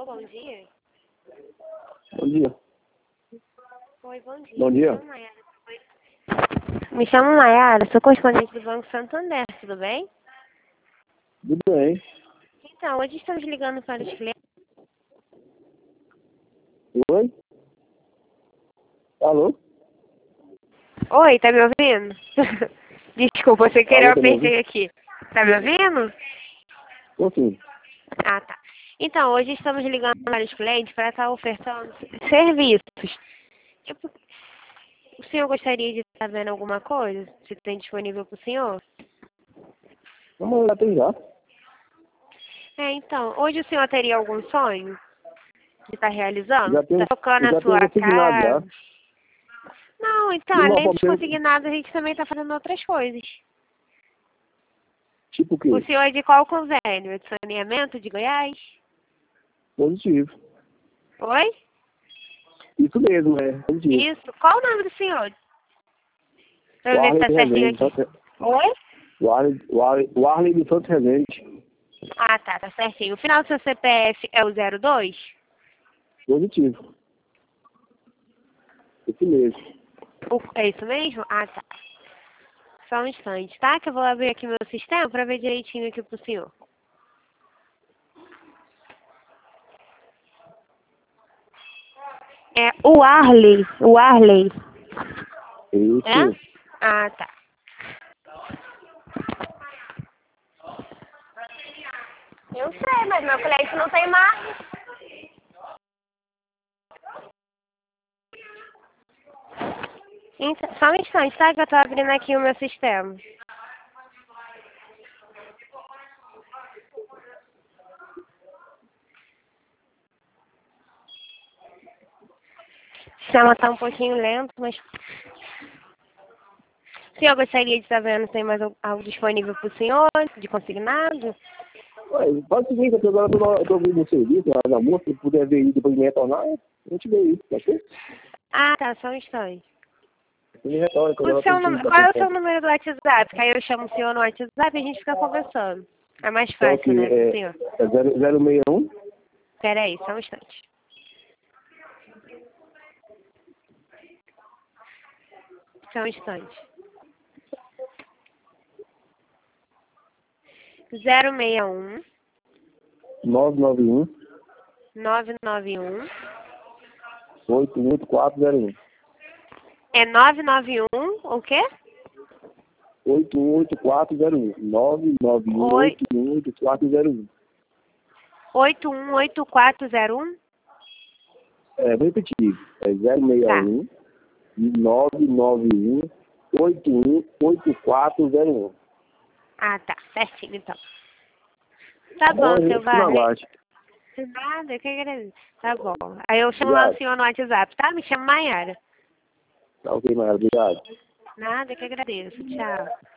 bom dia. Bom dia. Oi, bom dia. Bom dia. Me chamo Maiara, sou correspondente do Banco Santander, tudo bem? Tudo bem. Então, hoje estamos ligando para os clientes. Oi? Alô? Oi, tá me ouvindo? Desculpa, você querer, Alô, eu tá me ouvindo? apertei aqui. Tá me ouvindo? Tô sim. Ah, tá. Então, hoje estamos ligando para os clientes para estar ofertando serviços. Tipo, o senhor gostaria de estar vendo alguma coisa? Se tem disponível para o senhor? Vamos lá, tem já. Então, hoje o senhor teria algum sonho de estar realizando? Já tenho, Tá tocando eu a já tenho sua consignado já. casa? Não, então, E uma além de problema, conseguir nada, a gente também está fazendo outras coisas. tipo o O quê? senhor é de qual convênio? É de saneamento de Goiás? Positivo. Oi? Isso mesmo, é. Positivo. Isso. Qual o nome do senhor? Pra eu ver se Warley tá de certinho Resende. aqui. Oi? Warley de Santos Resende. Ah, tá certinho. O final do seu CPF é o 02? Positivo. Isso mesmo. É isso mesmo? Ah, tá. Só um instante, tá? Que eu vou abrir aqui meu sistema pra ver direitinho aqui pro senhor. É o Arley. O Arley. Isso. É? Ah, tá. Eu sei, mas meu cliente não tem marca. Então, só um instante, tá? Que eu tô abrindo aqui o meu sistema. O sistema tá um pouquinho lento, mas... O senhor gostaria de estar vendo se tem mais algo disponível pro senhor, de consignado? Ué, faz o seguinte, eu tô vindo no serviço, lá na moça, se puder ver aí depois me retornar, a gente vê isso, tá ok? Ah, tá, só um instante. Você me retorna quando ela Qual é o seu número do WhatsApp? Que aí eu chamo o senhor no WhatsApp e a gente fica conversando. É mais Só fácil, que né, pro senhor? é 061 Peraí, só um instante. Só um instante. 061 991 991 81401. É 991 o quê? 818401. 991 Oi, 818401. 818401? É, vou repetir. É Tá. 061 991 818401. Ah, tá. Certinho, então. Tá Bom, bom, a seu gente fica na Varley. guarda. Nada, que agradeço. Tá bom. Aí eu chamo lá o Obrigado. senhor no WhatsApp, tá? Me chamo Maiara. Tá ok, Maria. Obrigado. Nada, que agradeço. Tchau.